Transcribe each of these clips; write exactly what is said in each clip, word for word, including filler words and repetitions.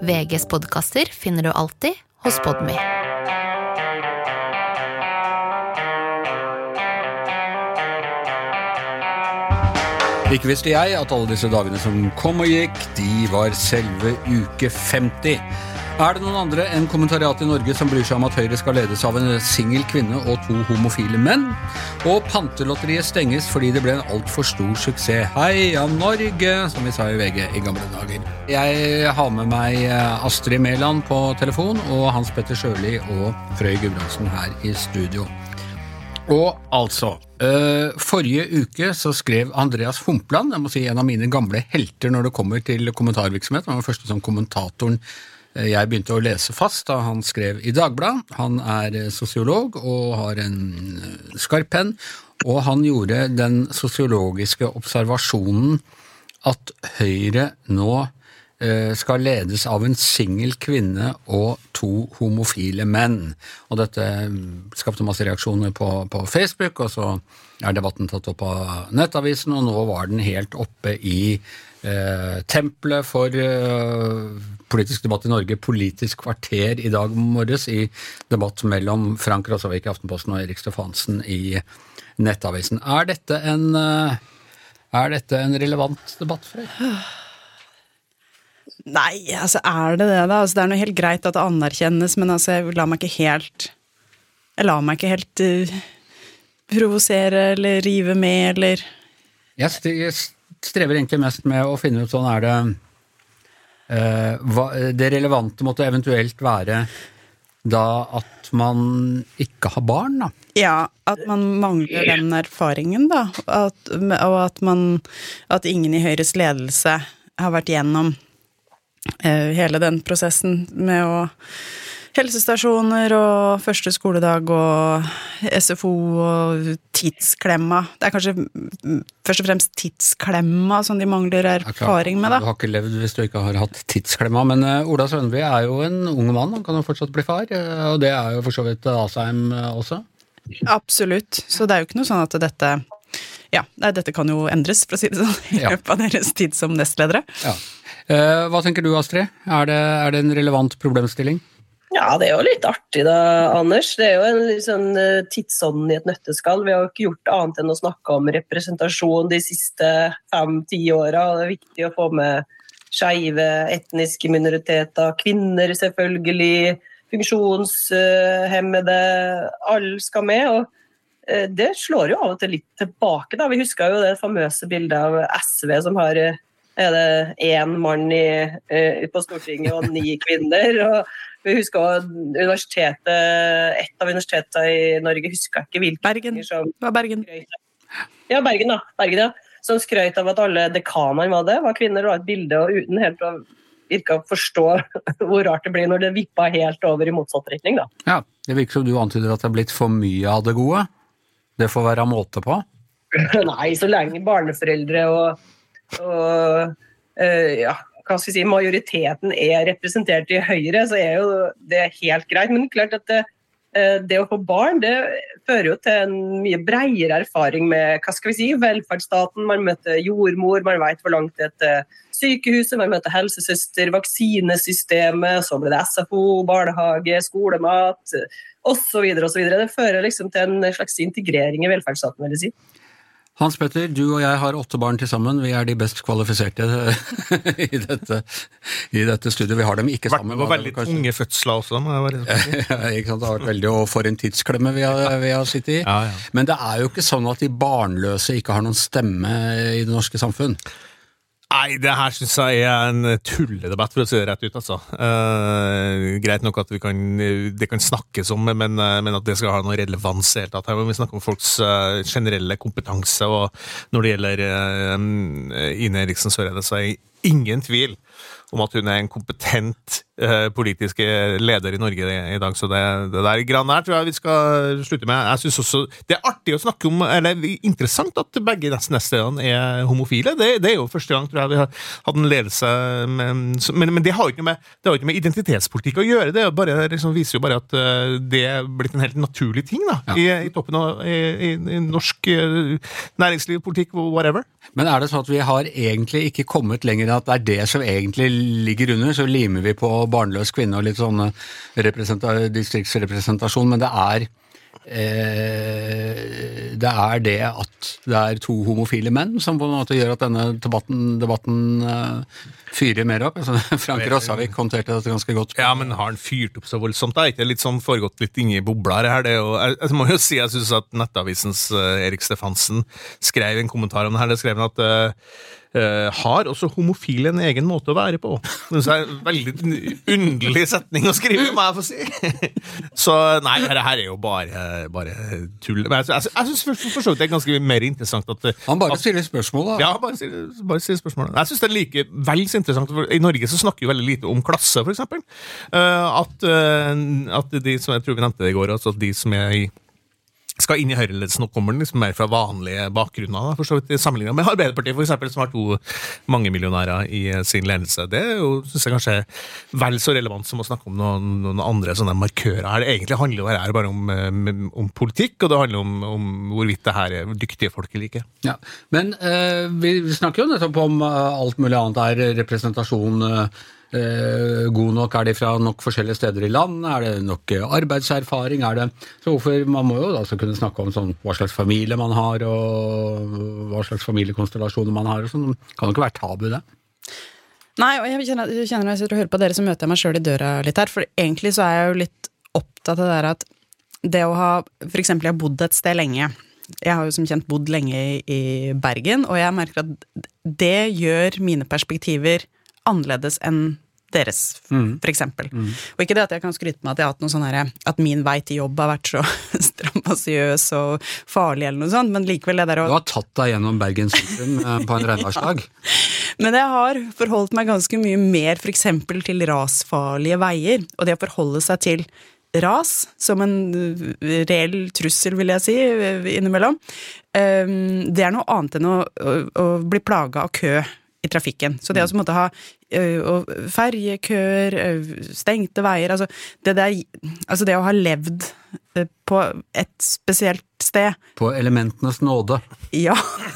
V G's podcaster finner du alltid hos Podme. Ikke visste jeg at alle disse dagene som kom og gikk, de var selve uke femti. Er det noen andre enn kommentariat i Norge som bryr seg om at Høyre skal ledes av en single kvinne og to homofile menn? Og pantelotteriet stenges fordi det ble en alt for stor suksess. Heia Norge, som vi sa i V G i gamle dager. Jeg har med meg Astrid Mæland på telefon, og Hans Petter Sjøli og Frøy Gudbrandsen her i studio. Og altså, øh, forrige uke så skrev Andreas Humpland, jeg må si en av mine gamle helter når det kommer til kommentarvirksomhet, han var første som kommentatoren jeg begynte å lese fast da han skrev i Dagbladet. Han er sosiolog og har en skarp penn, og han gjorde den sosiologiske observasjonen at Høyre nå eh, skal ledes av en single kvinne og to homofile menn. Og dette skapte masse reaksjoner på, på Facebook, og så er debatten tatt opp av Nettavisen, og nå var den helt oppe i Eh, tempelet for eh, politisk debatt i Norge, Politisk kvarter i dag morges, i debatt mellom Frank Rossavik i Aftenposten og Erik Stefansen i Nettavisen. Er dette en, eh, er dette en relevant debatt for deg? Nei, altså er det det da? Altså, det er noe helt greit at det anerkjennes, men altså, jeg lar meg ikke helt, jeg lar meg ikke helt uh, provosere eller rive med, eller... Jeg, jeg strever egentlig mest med å finne ut sånn er det eh, hva, det relevante måtte eventuelt være da at man ikke har barn da. Ja, at man mangler den erfaringen da, at, og at man at ingen i Høyres ledelse har vært gjennom eh, hele den prosessen med å helsestasjoner og første skoledag og S F O og tidsklemma. Det er kanskje først og fremst tidsklemma som de mangler erfaring med da. Du har ikke levd hvis du ikke har hatt tidsklemma, men uh, Ola Sønby er jo en ung mann, han kan jo fortsatt bli far, uh, og det er jo for så vidt Asheim uh, også. Absolutt, så det er jo ikke noe sånn at dette, ja, nei, dette kan jo endres, for å si det sånn, i løpet av deres tid som nestledere. Ja. Uh, hva tenker du, Astrid? Er det, er det en relevant problemstilling? Ja, det er jo litt artig da, Anders. Det er jo en litt sånn tidsånd i et nøtteskall. Vi har jo ikke gjort annet enn å snakke om representasjon de siste fem-ti åra. Det er viktig å få med skeive, etniske minoriteter, kvinner selvfølgelig, funksjonshemmede, alle skal med. Og det slår jo av og til litt tilbake da. Vi husker jo det famøse bildet av S V som har... er det en mann i, på Stortinget og ni kvinner, og vi husker universitetet, et av universitetene i Norge, husker ikke hvilke. Bergen, som, var Bergen. Ja, Bergen da, Bergen, ja. Som skrøt av at alle dekanene var det, var kvinner, og et bilde, og uten helt å virke å forstå hvor rart det blir når det vipper helt over i motsatt retning da. Ja, det virker som du antyder at det er blitt for mye av det gode. Det får være måte på. Nei, så lenge barneforeldre og og uh, ja, hva skal jeg si, majoriteten er representert i Høyre, så er jo det helt greit, men klart at det, uh, det å få barn, det fører jo til en mye bredere erfaring med, hva skal vi si, velferdsstaten. Man møter jordmor, man vet hvor langt det er til sykehuset, man møter helsesøster, vaksinesystemet, så blir det S F O, barnehage, skolemat, og så videre, og så videre. Det fører liksom til en slags integrering i velferdsstaten, vil jeg si. Hans Petter, du og jeg har åtte barn til sammen. Vi er de best kvalifiserte i dette, i dette studiet. Vi har dem ikke sammen. Det var veldig tunge fødsler også. Ja, ikke sant? Det har vært veldig å for en tidsklemme vi har, vi har sittet i. Ja, ja. Men det er jo ikke sånn at de barnløse ikke har noen stemme i det norske samfunn. Nei, det her synes jeg er en tulledebatt, for å si det rett ut, altså. Uh, greit nok at vi kan, det kan snakkes om, men, men at det skal ha noe relevans helt tatt. Her må vi snakke om folks uh, generelle kompetanse, og når det gjelder uh, Ine Eriksen Søreide, så er det ingen tvil om at hun er en kompetent eh, politisk leder i Norge i, i dag, så det, det der grann her tror jeg vi skal slutte med. Jeg synes også det er artig å snakke om, eller interessant at begge nestlederne er homofile. Det, det er jo første gang tror jeg vi har hatt en ledelse, med, men, men det har jo ikke med, det har ikke med identitetspolitikk å gjøre, det er jo bare, liksom, viser jo bare at uh, det er blitt en helt naturlig ting da, ja. i, i toppen av i, i, i norsk uh, næringsliv, politikk, whatever. Men er det sånn at vi har egentlig ikke kommet lenger mener at det er det som egentlig ligger under, så limer vi på barnløs kvinne og litt sånn distriktsrepresentasjon, men det er Eh, det er det at det er to homofile menn som på en måte gjør at denne debatten, debatten uh, fyrer mer opp. Altså, Frank Rossavik kommenterte dette ganske godt. Ja, men har han fyrt opp så voldsomt? Det er ikke litt sånn foregått litt inne i bobler her. Det, og jeg, jeg må jo si, jeg synes at Nettavisens uh, Erik Stefansen skrev en kommentar om det her. Det skrev han at uh, Uh, har også homofile en egen måte å være på. Det er en veldig underlig setning å skrive, må jeg få si. Så nei, dette her er jo bare, bare tull. Men jeg, jeg, jeg synes for, for så vidt det er ganske mer interessant at... Han bare at, stiller spørsmål da. Ja, bare stiller, bare stiller spørsmål. Jeg synes det er like vel så interessant, for i Norge så snakker vi veldig lite om klasse, for eksempel. Uh, at, uh, at de som jeg tror vi nevnte det i går, altså de som er i skal inn i høyreledelsen og kommer liksom mer fra vanlige bakgrunner, da, for så vidt sammenlignet med Arbeiderpartiet, for eksempel, som har to mange millionærer i sin ledelse. Det er jo, synes jeg kanskje, vel så relevant som å snakke om noen, noen andre sånne markører her. Det egentlig handler jo her bare om, om politikk, og det handler om, om hvorvidt det her er dyktige folk eller ikke. Ja, men eh, vi snakker jo nettopp om uh, alt mulig annet er representasjon uh, Uh, god nok, er det fra nok forskjellige steder i land, er det nok uh, arbeidserfaring, er det, så hvorfor, man må jo da så kunne snakke om sånn, hva slags familie man har, og hva slags familiekonstellasjoner man har, og sånn, kan jo ikke være tabu det. Nei, og jeg kjenner, jeg kjenner når jeg sitter og hører på dere, så møter jeg meg selv i døra litt her, for egentlig så er jeg jo litt opptatt av det der at det å ha, for eksempel jeg har bodd et sted lenge, jeg har jo som kjent bodd lenge i, i Bergen, og jeg merker at det gjør mine perspektiver annerledes enn deres, mm. for eksempel. Mm. Og ikke det at jeg kan skryte med at jeg har hatt noe sånn her, at min vei til jobb har vært så strambasiøs og farlig eller noe sånt, men likevel det der å... Du har tatt deg gjennom Bergen sentrum på en regnværsdag. Men jeg har forholdt meg ganske mye mer for eksempel til rasfarlige veier, og det å forholde seg til ras som en reell trussel, vil jeg si, innimellom. Det er noe annet enn å, å, å bli plaget av kø i trafikken. Så det å måtte ha uh, ferjekøer, uh, stengte veier, altså det, der, altså det å ha levd uh, på et spesielt sted. På elementenes nåde. Ja.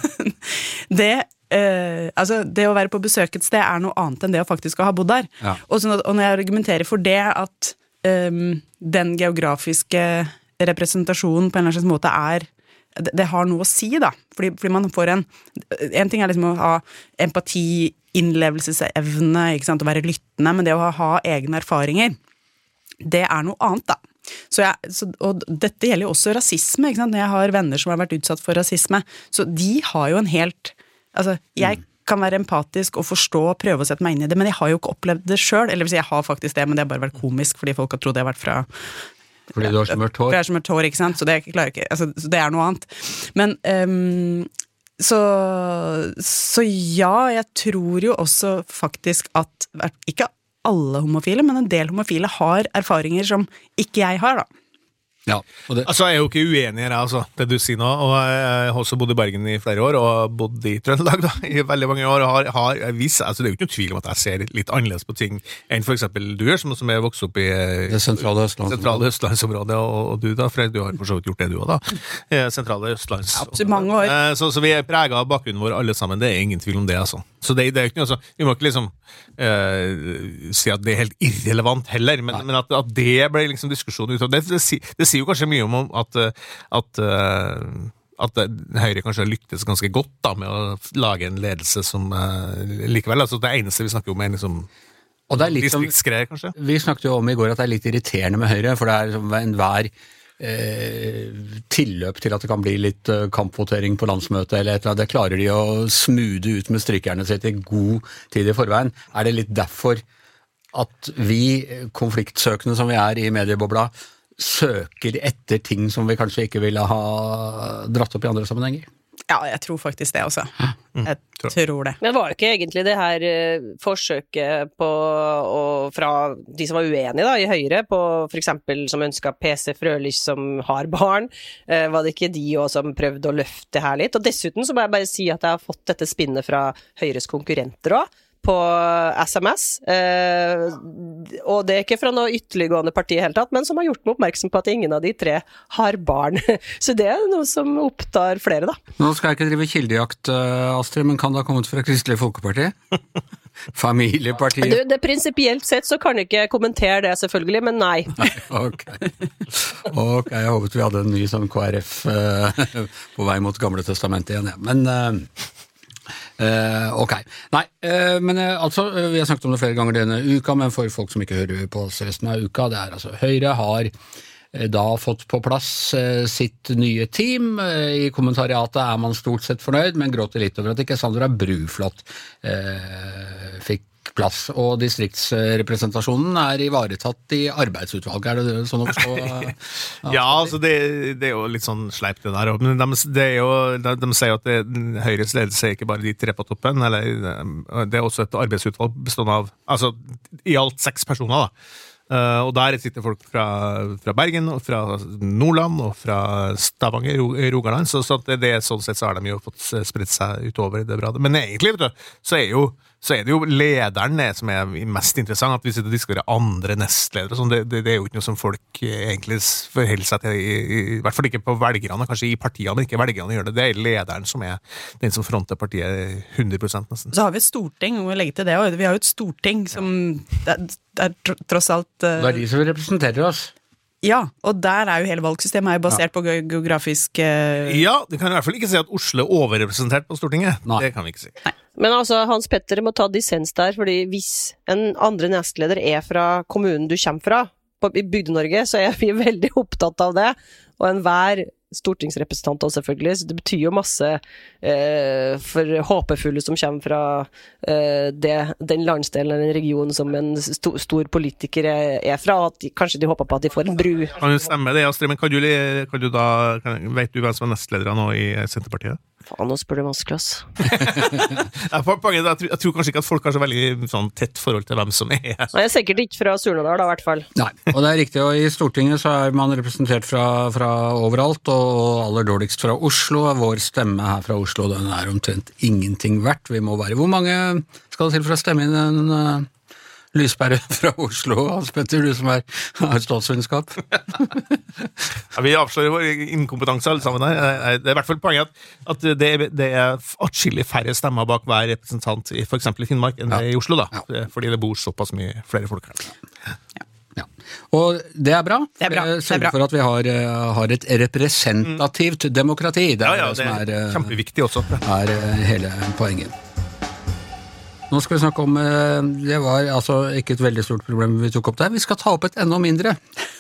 det, uh, altså det å være på besøk et sted er noe annet enn det å faktisk ha bodd der. Ja. Og, så, og når jeg argumenterer for det at um, den geografiske representasjonen på en eller annen måte er Det, det har noe å si da, fordi, fordi man får en, en ting er liksom å ha empati, innlevelsesevne, ikke sant, å være lyttende, men det å ha, ha egne erfaringer, det er noe annet da. Så jeg, så, og dette gjelder jo også rasisme, ikke sant, når jeg har venner som har vært utsatt for rasisme, så de har jo en helt, altså jeg kan være empatisk og forstå og prøve å sette meg inn i det, men jeg har jo ikke opplevd det selv, eller hvis jeg har faktisk det, men det har bare vært komisk, fordi folk har trodd det har vært fra Fordi du har så mørkt hår. Fordi jeg har så mørkt hår, ikke sant? Så det klarer jeg ikke, altså, det er noe annet. Men, um, så, så ja, jeg tror jo også faktisk at, ikke alle homofile, men en del homofile har erfaringer som ikke jeg har da. Ja, og det... Altså, jeg er jo ikke uenig her, altså, det du sier nå, og jeg har også bodd i Bergen i flere år, og bodd i Trøndelag da, i veldig mange år, og har, har vis, altså det er jo ikke noen tvil om at jeg ser litt annerledes på ting enn for eksempel du gjør, som, som er vokst opp i det sentrale Østlandsområdet, sentrale Østlandsområdet og, og du da, Fred, du har for så vidt gjort det du også da, sentrale Østlandsområdet. Ja, mange år. Så, så vi er preget av bakgrunnen vår alle sammen, det er ingen tvil om det, altså. Så det, det er ikke noe, altså, vi må ikke liksom uh, si at det er helt irrelevant heller, men, men at, at det ble liksom diskusjonen ut av det, det, det, det sier jo kanskje mye om at, at, at Høyre kanskje har lyktes ganske godt da, med å lage en ledelse som uh, likevel, altså det eneste vi snakker om er liksom og det er litt som, distriktsgreier kanskje. Vi snakket jo om i går at det er litt irriterende med Høyre, for det er som en hver Eh, tilløp til at det kan bli litt uh, kampvotering på landsmøtet eller et eller annet, det klarer de å smude ut med strykerne sitt i god tid i forveien. Er det litt derfor at vi, konfliktsøkende som vi er i mediebobla, søker etter ting som vi kanskje ikke ville ha dratt opp i andre sammenhenger? Ja, jeg tror faktisk det også. Jeg tror det. Men var det ikke egentlig det her uh, forsøket på, og fra de som var uenige da, i Høyre, på for eksempel som ønsket P C Frølich som har barn, uh, var det ikke de også som prøvde å løfte det her litt? Og dessuten så må jeg bare si at jeg har fått dette spinnet fra Høyres konkurrenter også, på S M S, eh, og det er ikke fra noe ytterliggående parti i hele tatt, men som har gjort meg oppmerksom på at ingen av de tre har barn. Så det er noe som opptar flere da. Nå skal jeg ikke drive kildejakt, Astrid, men kan det ha kommet fra Kristelig Folkeparti? familiepartiet. Du, det prinsipielt sett så kan jeg ikke kommentere det selvfølgelig, men nei. Ok. Ok, jeg håpet vi hadde en ny sånn K R F uh, på vei mot Gamle Testamentet igjen, ja. Men uh, uh, ok. Nei, uh, men uh, altså, uh, vi har snakket om det flere ganger denne uka, men for folk som ikke hører på oss resten av uka, det er altså Høyre har da fått på plass eh, sitt nye team. I kommentariatet er man stort sett fornøyd, men gråter litt over at ikke Sandra Bruflot eh, fikk plass, og distriktsrepresentasjonen er ivaretatt i arbeidsutvalget. Er det sånn å forstå? Ja, altså det, det er jo litt sånn sleip det der, men de, det er jo, de, de sier at det, Høyres ledelse er ikke bare de tre på toppen, eller det er også et arbeidsutvalg bestående av, altså i alt seks personer da. Uh, og der sitter folk fra, fra Bergen, og fra Nordland, og fra Stavanger, Rogaland, så, så det, det, sånn sett så har de jo fått spredt seg utover det bra. Men egentlig, vet du, så er jo så er det jo lederen det som er mest interessant, at vi sitter og diskuterer andre nestledere, sånn, det, det, det er jo ikke noe som folk egentlig forholder seg til, i, i, i hvert fall ikke på velgerne, kanskje i partiene, men ikke velgerne gjør det, det er lederen som er den som fronter partiet hundre prosent nesten. Så har vi et storting, og vi legger til det, og vi har jo et storting som det er, det er tross alt... Uh, det er de som representerer oss. Ja, og der er jo hele valgsystemet er jo basert ja. på geografisk... Uh... Ja, det kan i hvert fall ikke si at Oslo er overrepresentert på Stortinget. Nei. Det kan vi ikke si. Nei. Men altså, Hans Petter må ta dissens der, fordi hvis en andre nestleder er fra kommunen du kommer fra, på, i Bygde-Norge, så er vi veldig opptatt av det, og enhver stortingsrepresentant også selvfølgelig, så det betyr jo masse eh, for håpefulle som kommer fra eh, det, den landsdelen eller den regionen som en sto, stor politiker er, er fra, at de, kanskje de håper på at de får en bru. Kan du stemme det, Astrid, men kan du, kan du da, kan, vet du hvem som er nestledere nå i Senterpartiet? Faen, nå spør du vanskelig, ass. jeg, tror, jeg tror kanskje ikke at folk har så veldig sånn, tett forhold til hvem som er. Nei, jeg er sikkert ikke fra Surnadal, da, i hvert fall. Nei, og det er riktig, og i Stortinget så er man representert fra, fra overalt, og aller dårligst fra Oslo. Vår stemme her fra Oslo, den er omtrent ingenting verdt. Vi må være, hvor mange skal det til for å stemme inn en uh, lysbære fra Oslo, Hans Petter, du som er, har statsvitenskap? ja, vi avslører vår inkompetanse alle sammen her. Det er i hvert fall poenget at, at det, er, det er atskillig færre stemmer bak hver representant i for eksempel i Finnmark enn ja. i Oslo da, ja. fordi det bor såpass mye flere folk her. Ja. Ja. Og det er bra. Det er bra. Det sørger for at vi har, har et representativt mm. demokrati. Det er, ja, ja, det er, det er kjempeviktig også. Er hele poenget. Nå skal vi snakke om, det var altså ikke et veldig stort problem vi tok opp der, vi skal ta opp et enda mindre.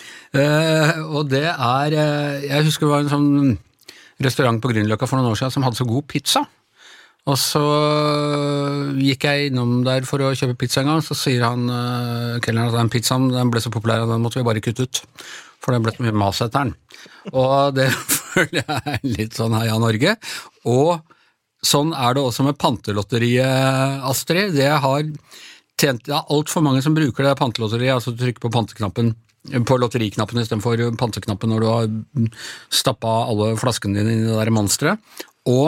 Og det er, jeg husker det var en sånn restaurant på Grünerløkka for noen år siden som hadde så god pizza. Og så gikk jeg innom der for å kjøpe pizza en gang, så sier han, kelneren, at den pizzaen den ble så populær, den måtte vi bare kutte ut, for den ble så mye mas etter den. Og det føler jeg er litt sånn Heia Norge, og sånn er det også med pantelotteriet, Astrid. Det har tjent, ja, alt for mange som bruker det pantelotteriet, altså trykker på panteknappen, på lotteriknappen i stedet for panteknappen når du har stappet alle flaskene dine inn i det der monsteret. Og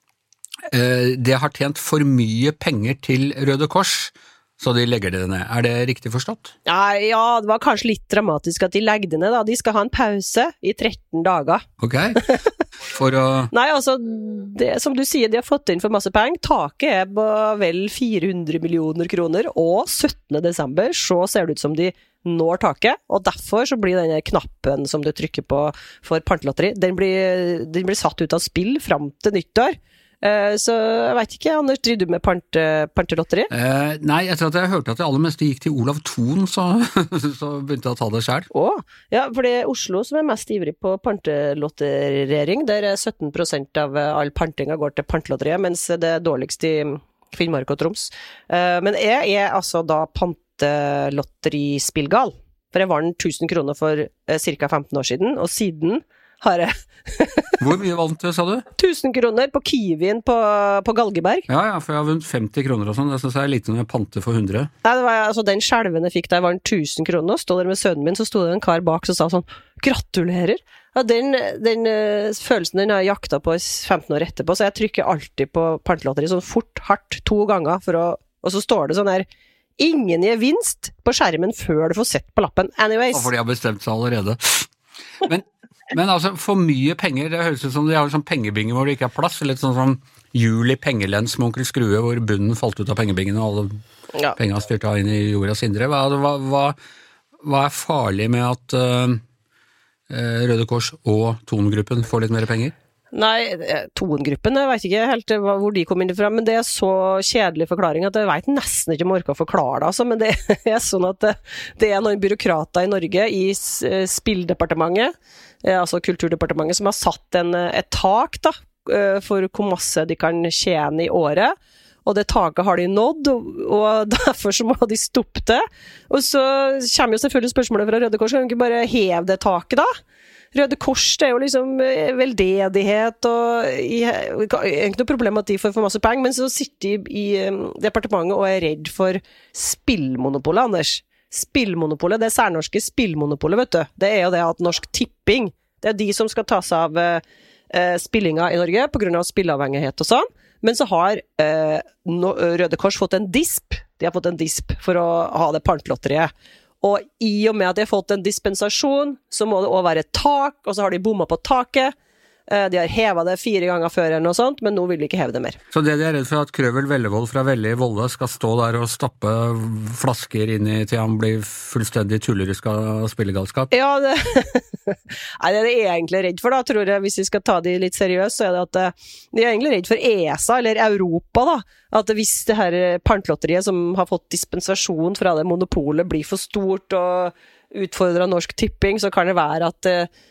eh, det har tjent for mye penger til Røde Kors, så de legger det ned. Er det riktig forstått? Ja, ja, det var kanskje litt dramatisk at de legger det ned da. De skal ha en pause i tretten dager. Ok. For å... Nei, altså, det, som du sier, de har fått inn for masse penger. Taket er på vel fire hundre millioner kroner, og syttende desember så ser det ut som de når taket, og derfor så blir denne knappen som du trykker på for pantelotteri, den blir, den blir satt ut av spill fram til nyttår. Uh, så jeg vet ikke, Anders, driver du med pante, pantelotteri? Uh, nei, etter at jeg hørte at det aller meste gikk til Olav Thon, så, så begynte jeg å ta det selv. Åh, ja, for det er Oslo som er mest ivrig på pantelotterering, der er sytten prosent av all pantinga går til pantelotteriet, mens det er dårligst i Finnmark og Troms. Uh, men jeg er altså da pantelotterispillgal, for jeg vant tusen kroner for uh, cirka femten år siden, og siden har jeg Hvor mye vant du, sa du? tusen kroner på Kiwien på, på Galgeberg. Ja, ja, for jeg har vunnet femti kroner og sånn. Det synes jeg er lite når jeg panter for hundre. Nei, det var altså den skjelven jeg fikk da jeg vant tusen kroner, og stod der med sønnen min, så stod det en kar bak som sa sånn, gratulerer. Ja, den, den uh, følelsen den har jeg jakta på femten år etterpå, så jeg trykker alltid på pantelotteri sånn fort, hardt, to ganger, for å, og så står det sånn her, ingen gevinst på skjermen før du får sett på lappen. Anyways. Og for de har bestemt seg allerede. Men Men altså, for mye penger, det høres ut som de har sånn pengebinge hvor det ikke er plass, litt sånn som hjul i pengelens med onkel Skrue, hvor bunnen falt ut av pengebingen, og alle Ja. pengene styrte inn i jordas indre. Hva, hva, hva, hva er farlig med at uh, Røde Kors og Thon-gruppen får litt mer penger? Nei, Thon-gruppen, jeg vet ikke helt hvor de kom inn fra, men det er så kjedelig forklaring at jeg vet nesten ikke om jeg orker å forklare det, altså, men det er sånn at det, det er noen byråkrater i Norge i Spilldepartementet, altså Kulturdepartementet, som har satt en, et tak da, for hvor masse de kan tjene i året, og det taket har de nådd, og, og derfor så må de stoppe det. Og så kommer jo selvfølgelig spørsmålet fra Røde Kors, kan de ikke bare heve det taket da? Røde Kors, det er jo liksom veldedighet, og i, ikke noe problem at de får for masse penger, men så sitter de i departementet og er redd for spillmonopolet, Anders. Spillmonopolet, det særnorske spillmonopolet, vet du. Det er jo det at Norsk Tipping, det er de som skal ta seg av eh, spillinga i Norge, på grunn av spilleavhengighet og sånn. Men så har eh, no, Røde Kors fått en disp, de har fått en disp for å ha det pantlotteriet. Og i og med at de har fått en dispensasjon, så må det også være et tak, og så har de bommet på taket. De har hevet det fire ganger før eller noe sånt, men nå vil de ikke heve det mer. Så det de er redd for at Krøvel Vellevold fra Velle i Volle skal stå der og stappe flasker inn i til han blir fullstendig tullerisk av spillegalskap? Ja, det, nei, det er de egentlig redd for da, tror jeg, hvis vi skal ta de litt seriøst, så er det at de er egentlig redd for E S A, eller Europa da, at hvis det her pantlotteriet som har fått dispensasjon fra det monopolet blir for stort og utfordret Norsk Tipping, så kan det være at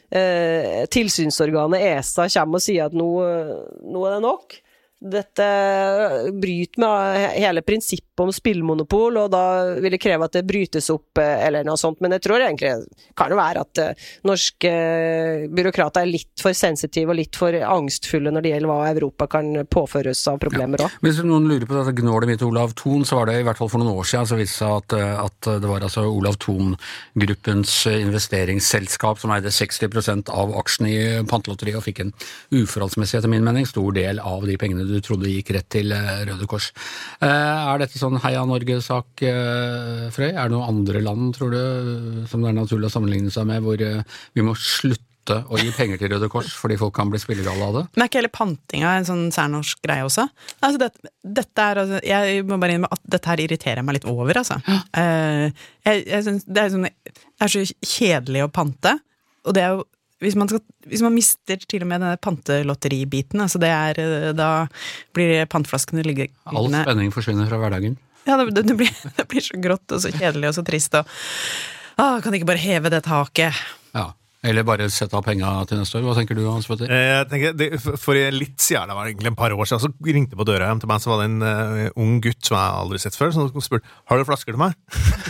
eh, tilsynsorganet E S A kommer og sier at nå, nå er det nok. Dette bryter med hele prinsippet om spillmonopol, og da vil det kreve at det brytes opp eller noe sånt, men jeg tror egentlig kan det være at uh, norske byråkrater er litt for sensitive og litt for angstfulle når det gjelder hva Europa kan påføres av problemer også. Ja. Hvis noen lurer på dette gnålet mitt Olav Thon, så var det i hvert fall for noen år siden, så viste det seg at, at det var altså Olav Thon-gruppens investeringsselskap som eide seksti prosent av aksjene i pantelotteriet og fikk en uforholdsmessig, etter min mening, stor del av de pengene du trodde gikk rett til Røde Kors. Er dette sånn Heia Norge-sak, Frøy? Er det noen andre land, tror du, som det er naturlig å sammenligne seg med, hvor vi må slutte å gi penger til Røde Kors fordi folk kan bli spillegale av det? Men er ikke hele pantinga en sånn særnorsk greie også? Altså, det, dette er, altså, jeg må bare innrømme at dette her irriterer meg litt over, altså. Ja. Uh, jeg, jeg synes det er, sånn, det er så kjedelig å pante, og det er jo Hvis man, skal, hvis man mister til og med denne pantelotteribiten, altså det er, da blir pantflaskene liggende. All spenning forsvinner fra hverdagen. Ja, det, det, blir, det blir så grått og så kjedelig og så trist. Og, ah, kan de ikke bare heve det taket? Ja, eller bare sette av penger til neste år. Hva tenker du, Hans Petter? Jeg tenker, det, for litt siden, det var egentlig en par år siden, så ringte på døra hjem til meg, så var det en uh, ung gutt som jeg aldri sett før, som spurte, har du flasker til meg?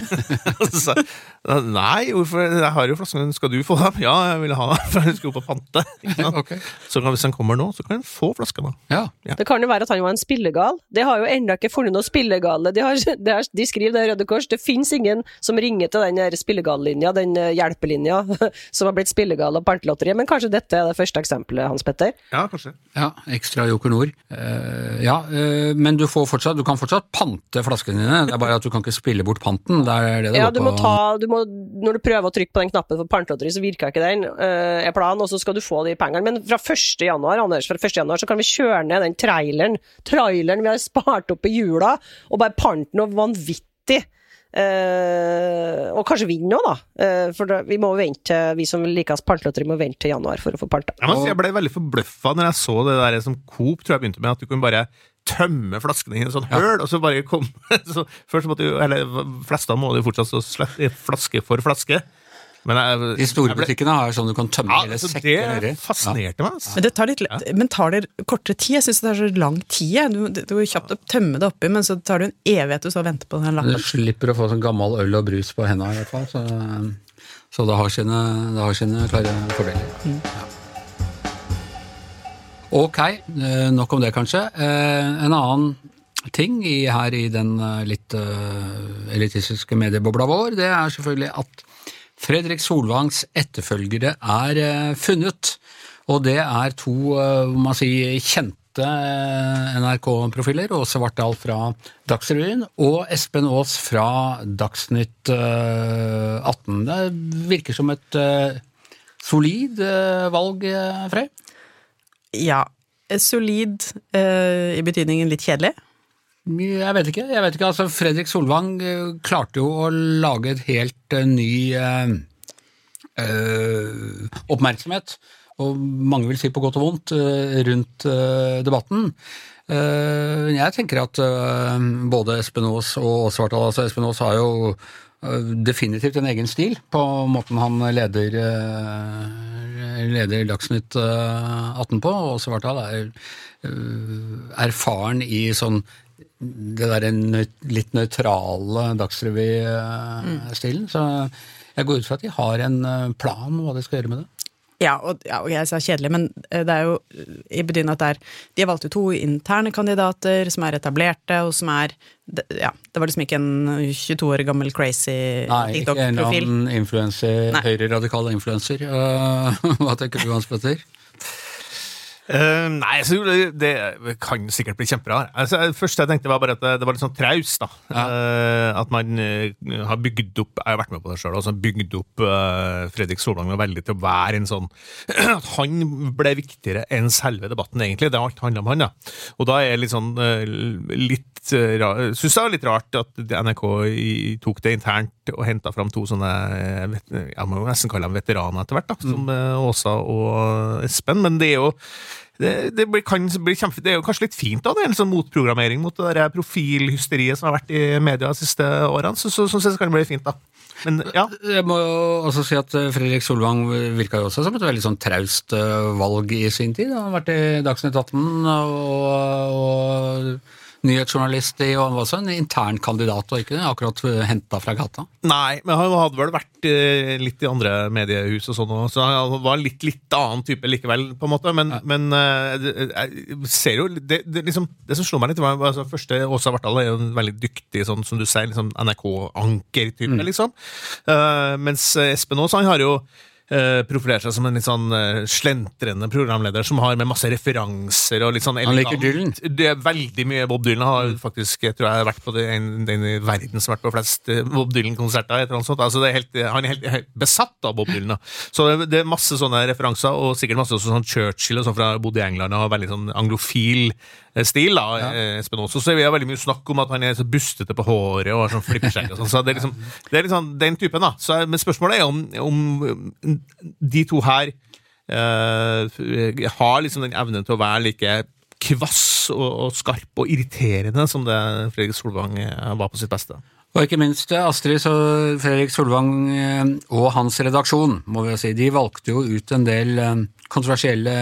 Og så sa jeg, nei, hvorfor? Jeg har jo flasker, skal du få dem? Ja, jeg ville ha dem, for jeg skulle opp og pante. Okay. Så hvis han kommer nå, så kan han få flaskene. Ja. Ja. Det kan jo være at han var en spillegal. Det har jo enda ikke funnet noe spillegale. De, har, de, har, de skriver det i Røde Kors, det finnes ingen som ringer til den spillegallinja, den hjelpelinja, som har blitt spillegal og pantelotteriet, men kanskje dette er det første eksempelet, Hans Petter? Ja, kanskje. Ja, ekstra Joker Nord. Uh, ja, uh, men du får fortsatt, du kan fortsatt pante flaskene dine, det er bare at du kan ikke spille bort panten, det er det det ja, går du på. Må ta, du må, når du prøver å trykke på den knappen for pantelotteri, så virker ikke den, uh, er planen, og så skal du få de pengene, men fra første januar, Anders, fra første januar så kan vi kjøre ned den traileren, traileren vi har spart opp i jula, og bare pante noe vanvittig. Uh, og kanskje vinne nå da uh, for da, vi må vente vi som liker pantelotteri må vente til januar for å få panta. Jeg, si, jeg ble veldig forbløffet når jeg så det der som Coop tror jeg begynte med, at du kunne bare tømme flaskene i en sånn høl, ja. Og så bare komme så, først måtte du, eller fleste må du fortsatt så slett flaske for flaske. Men jeg, de store butikkene har sånn du kan tømme ja, hele sekken. Det fascinerte meg. Men det tar litt lett, ja. Men tar det kortere tid? Jeg synes det tar så lang tid. Du, du går kjapt å tømme det oppi, men så tar du en evighet og så venter på den lappen. Du slipper å få sånn gammel øl og brus på hendene i hvert fall, så, så det har sine, det har sine klare fordeler. Mm. Ja. Ok, nok om det kanskje. En annen ting i, her i den litt uh, elitistiske mediebobla vår, det er selvfølgelig at Fredrik Solvangs etterfølgere er uh, funnet, og det er to uh, man sier, kjente uh, N R K-profiler, Åse Vartdal fra Dagsrevyen og Espen Aas fra Dagsnytt uh, atten. Det virker som et uh, solid uh, valg, uh, Frey? Ja, solid uh, i betydningen litt kjedelig? Jeg vet ikke, jeg vet ikke. Altså, Fredrik Solvang uh, klarte jo å lage et helt uh, ny uh, uh, oppmerksomhet, og mange vil si på godt og vondt, uh, rundt uh, debatten. Uh, jeg tenker at uh, både Espen Aas og Svartdal, altså Espen Aas har jo uh, definitivt en egen stil på måten han leder uh, leder Dagsnytt atten på, og Svartdal er uh, erfaren i sånn det der litt nøytrale Dagsrevy-stilen, så jeg går ut fra at de har en plan om hva de skal gjøre med det. Ja, og, ja, og jeg sa kjedelig, men det er jo i betydning at det er, de har valgt jo to interne kandidater som er etablerte, og som er, ja, det var liksom ikke en tjueto år gammel crazy TikTok-profil. Nei, ikke en annen influencer, høyre-radikale influencer. Uh, hva tenker du, Hans Petter? Uh, nei, så det kan sikkert bli kjemperar. Altså, det første jeg tenkte var bare at det, det var litt sånn traus da. Ja. Uh, at man uh, har bygd opp, jeg har vært med på det selv, altså bygd opp uh, Fredrik Solvang var veldig til å være en sånn, at han ble viktigere enn selve debatten egentlig, det er alt handler om han da. Og da er jeg litt sånn, uh, litt uh, synes det var litt rart at N R K i, tok det internt og hentet fram to sånne, jeg må jo nesten kalle dem veteraner etter hvert da, som uh, Åsa og Espen, men det er jo Det, det, blir, kan bli kjempe, det er jo kanskje litt fint da, det er en sånn motprogrammering mot det der profilhysteriet som har vært i media de siste årene, så, så, så, så kan det bli fint da. Men ja. Jeg må jo også si at Fredrik Solvang virker jo også som et veldig sånn traust valg i sin tid. Han har vært i Dagsnytt atten og, og nyhetsjournalist i, og han var også en intern kandidat og ikke akkurat hentet fra gata. Nei, men han hadde vel vært eh, litt i andre mediehus og sånn, så han var litt, litt annen type likevel, på en måte, men, ja. men eh, jeg ser jo, det, det, liksom, det som slår meg litt, var altså, første Åsa Vartdal er jo en veldig dyktig, sånn som du sier, liksom N R K-anker-type, mm. liksom. Uh, mens Espen Aas, han har jo Uh, profilerer seg som en litt sånn uh, slentrende programleder som har med masse referanser og litt sånn elegant. Han liker Dylan. Det er veldig mye Bob Dylan. Han har faktisk, jeg tror jeg har vært på det, en, den i verden som har vært på flest uh, Bob Dylan-konserter eller noe sånt. Altså, det er helt, han er helt, helt besatt av Bob Dylan. Da. Så det, det er masse sånne referanser, og sikkert masse også sånn Churchill og sånn fra bodde i England, og veldig sånn anglofil stil da, ja. Espen Aas. Så vi har veldig mye snakk om at han er så bustete på håret og har sånn flippskjegg og sånn, så det er liksom, det er liksom den typen da. Så, men spørsmålet er om, om de to her eh, har liksom den evnen til å være like kvass og, og skarp og irriterende som det Fredrik Solvang var på sitt beste. Og ikke minst Astrid og Fredrik Solvang og hans redaksjon, må vi si, de valgte jo ut en del kontroversielle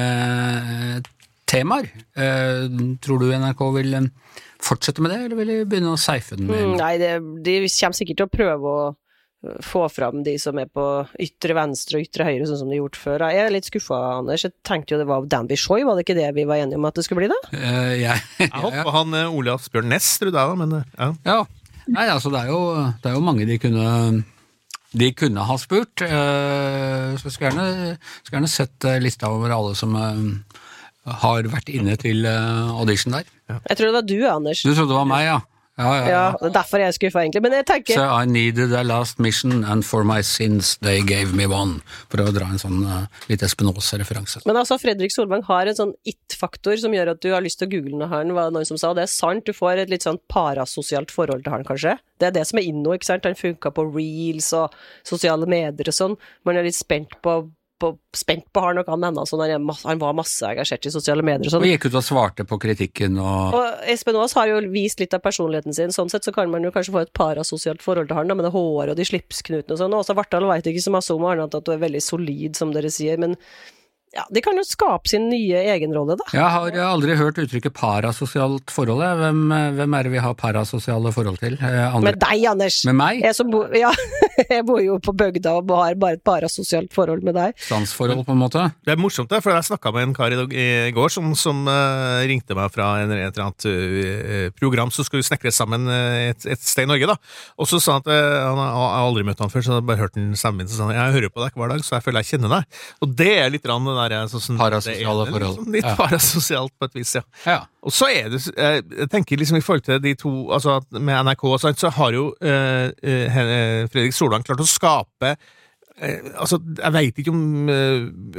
temaer. Eh, tror du N R K vil fortsette med det, eller vil de begynne å seife den med? Mm, nei, det, de kommer sikkert til å prøve å få fram de som er på ytre venstre og ytre høyre, sånn som de har gjort før. Jeg er litt skuffet, Anders. Jeg tenkte jo det var Dan Bishoy, var det ikke det vi var enige om at det skulle bli da? Uh, jeg, jeg håper han Ole Asbjørn Næss, tror jeg da, men ja. Ja, nei, altså det er jo, det er jo mange de kunne... De kunne ha spurt, uh, så skal gjerne, skal gjerne sett lista over alle som... Uh, har vært inne til uh, audition der. Ja. Jeg tror det var du, Anders. Du trodde det var meg, ja. Ja, ja, ja. Ja, det er derfor jeg er skuffet egentlig, men jeg tenker... So I needed a last mission, and for my sins they gave me one. For å dra en sånn uh, litt Espen Aas-referanse. Men altså, Fredrik Solvang har en sånn it-faktor som gjør at du har lyst til å google han, var det noen som sa, og det er sant, du får et litt sånn parasosialt forhold til han, kanskje. Det er det som er inno, ikke sant? Han funker på reels og sosiale medier og sånn. Man er litt spent på På, spent på han og han mener sånn, han, han var masse engasjert i sosiale medier og sånn. Og gikk ut og svarte på kritikken og... Og Espen Aas har jo vist litt av personligheten sin, sånn sett så kan man jo kanskje få et parasosialt forhold til han, da, med det håret og de slipsknutene og sånn. Åsa Vartdal vet ikke så masse om han, at du er veldig solid, som dere sier, men ja, de kan jo skape sin nye egenrolle, da. Jeg har, jeg har aldri hørt uttrykket parasosialt forhold. Hvem, hvem er det vi har parasosiale forhold til? Andre... Med deg, Anders. Med meg? Jeg, som bo... ja, jeg bor jo på bygda og har bare et parasosialt forhold med deg. Standsforhold, på en måte. Det er morsomt det, for jeg snakket med en kar i, i går som, som uh, ringte meg fra en, et eller annet uh, program som skulle snekre sammen et, et sted i Norge, da. Og så sa han at uh, han har aldri møtt han før, så jeg har bare hørt den stemmen min, så sa han, jeg hører på deg hver dag, så jeg føler jeg kjenner deg. Og det er litt rann det der sånn, parasosiale det er, forhold. Liksom, litt ja. Parasosialt på et vis, ja. Ja. Og så er det, jeg tenker liksom i forhold til de to, altså med N R K og sånt, så har jo uh, uh, Fredrik Solvang klart å skape uh, altså, jeg vet ikke om uh,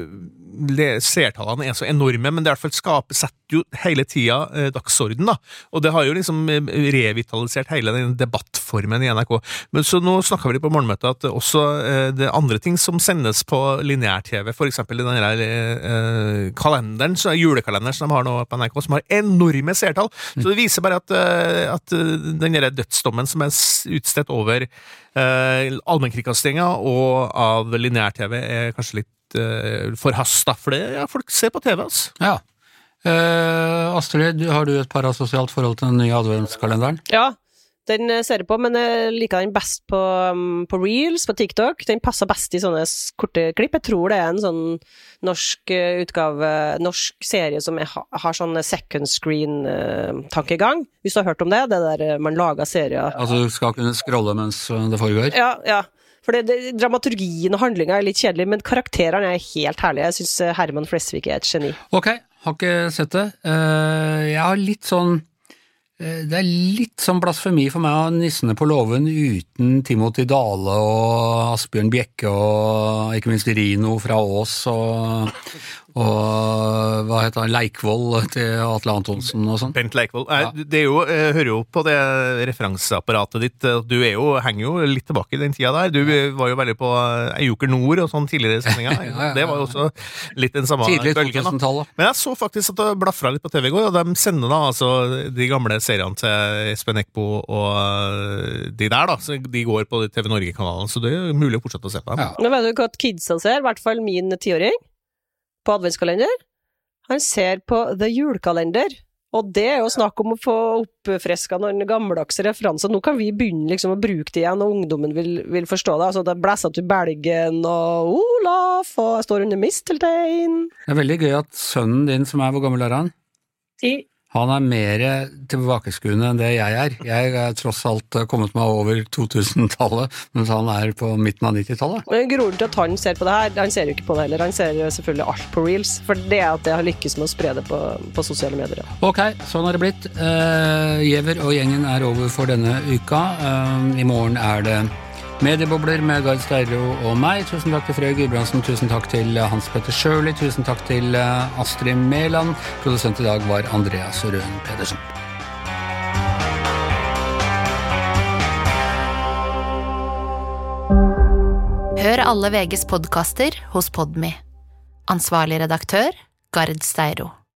seertallene er så enorme, men det er i hvert fall skaper, setter jo hele tida eh, dagsorden, da. Og det har jo liksom revitalisert hele den debattformen i N R K. Men så nå snakket vi på morgenmøtet at også eh, det er andre ting som sendes på lineær-T V, for eksempel den der eh, kalenderen, så, julekalenderen som de har nå på N R K, som har enorme seertall. Mm. Så det viser bare at, eh, at den der dødsdommen som er utstedt over eh, allmennkringkastinga og av lineær-T V er kanskje litt Uh, forhasta, for det, ja, folk ser på T V, altså. Ja. Uh, Astrid, har du et parasosialt forhold til den nye adventskalenderen? Ja, den ser jeg på, men jeg liker den best på, um, på Reels, på TikTok. Den passer best i sånne korte klipp. Jeg tror det er en sånn norsk uh, utgave, norsk serie som er, har sånn second screen-tankegang. Uh, Hvis du har hørt om det, det der uh, man lager serier. Altså du skal kunne scrolle mens det foregår? Ja, ja. For det, det, dramaturgien og handlingen er litt kjedelig, men karakterene er helt herlige. Jeg synes Herman Flesvig er et geni. Ok, har ikke sett det. Uh, jeg har litt sånn Det er litt som blasfemi for meg å nissene på låven uten Timothy Dale og Asbjørn Bjekke og ikke minst Rino fra Ås og, og hva heter han, Leikvoll til Atle Antonsen og sånn. Bent Leikvoll. Ja. Det er jo, jeg hører jo på det referanseapparatet ditt, du er jo, henger jo litt tilbake i den tida der. Du var jo veldig på Joker Nord og sånn tidligere i sendinga. Ja, ja, ja. Det var jo også litt den samme tidlig bølgen. Men jeg så faktisk at det blafra litt på T V i går, og de sender da altså de gamle seriene til Espen Eckbo og de der da, så de går på T V Norge-kanalen, så det er mulig å fortsette å se på dem. Ja. Nå vet du hva kidsa ser, i hvert fall min tiåring, på adventskalender. Han ser på The Julekalender, og det er jo snakk om å få oppfriska noen gammeldagse referanser. Nå kan vi begynne liksom å bruke det igjen, og ungdommen vil, vil forstå det. Altså, det blæser til Belgen, og Olaf, og jeg står under misteltein. Det er veldig gøy at sønnen din, som er, hvor gammel er han? Ti. Han er mer tilbakeskuende enn det jeg er. Jeg er tross alt kommet meg over to tusen-tallet, mens han er på midten av nittitallet. Grunnen til at han ser på det her, han ser jo ikke på det heller, han ser selvfølgelig alt på Reels, for det er at jeg har lykkes med å spre det på, på sosiale medier. Ok, sånn har det blitt. Uh, Giæver og gjengen er over for denne uka. Uh, I morgen er det Mediebobler med Gard Steiro og meg. Tusen takk til Frøy Gudbrandsen, tusen takk til Hans Petter Sjøli, tusen takk til Astrid Mæland. Produsent i dag var Andreas Røen Pedersen. Hør alle V G's podcaster hos Podme. Ansvarlig redaktør, Gard Steiro.